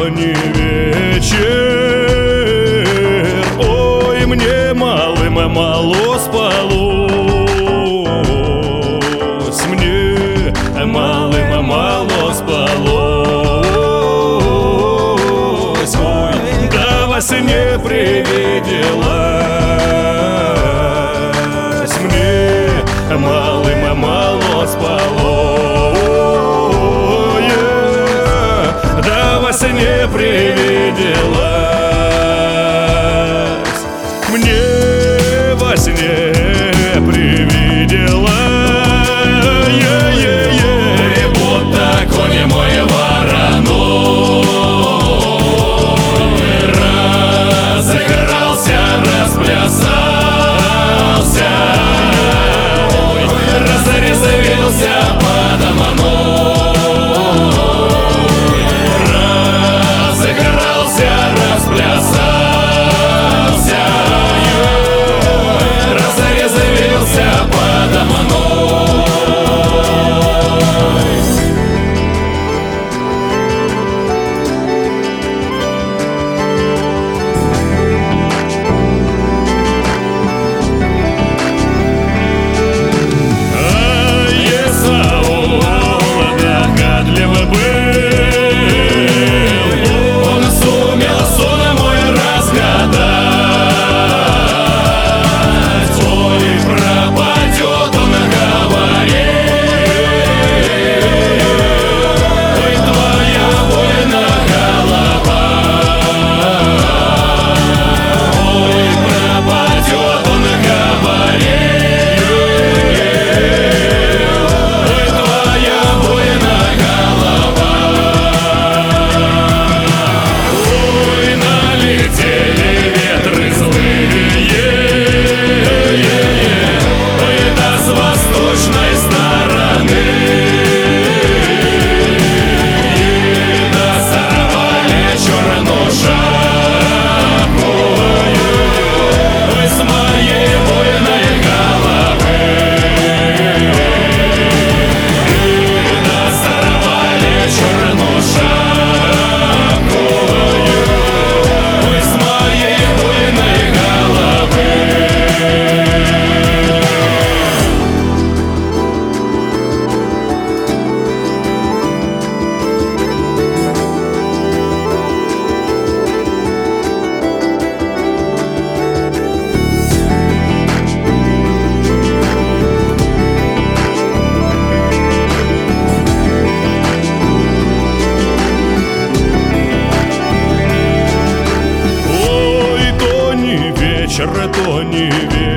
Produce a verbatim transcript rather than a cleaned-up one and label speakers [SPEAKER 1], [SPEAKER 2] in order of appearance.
[SPEAKER 1] то не вечер. Ой, мне малым мало спалось, мне малым мало спалось. Ой, да во сне привиделась мне малым мало спалось. Да во сне привиделась мне, во сне привиделась.
[SPEAKER 2] Будто конь мой вороной разыгрался, расплясался, ой, разрезвился подо мной, разыгрался, расплясался, ой, разрезвился подо мной.
[SPEAKER 1] То не вечер, то не вечер.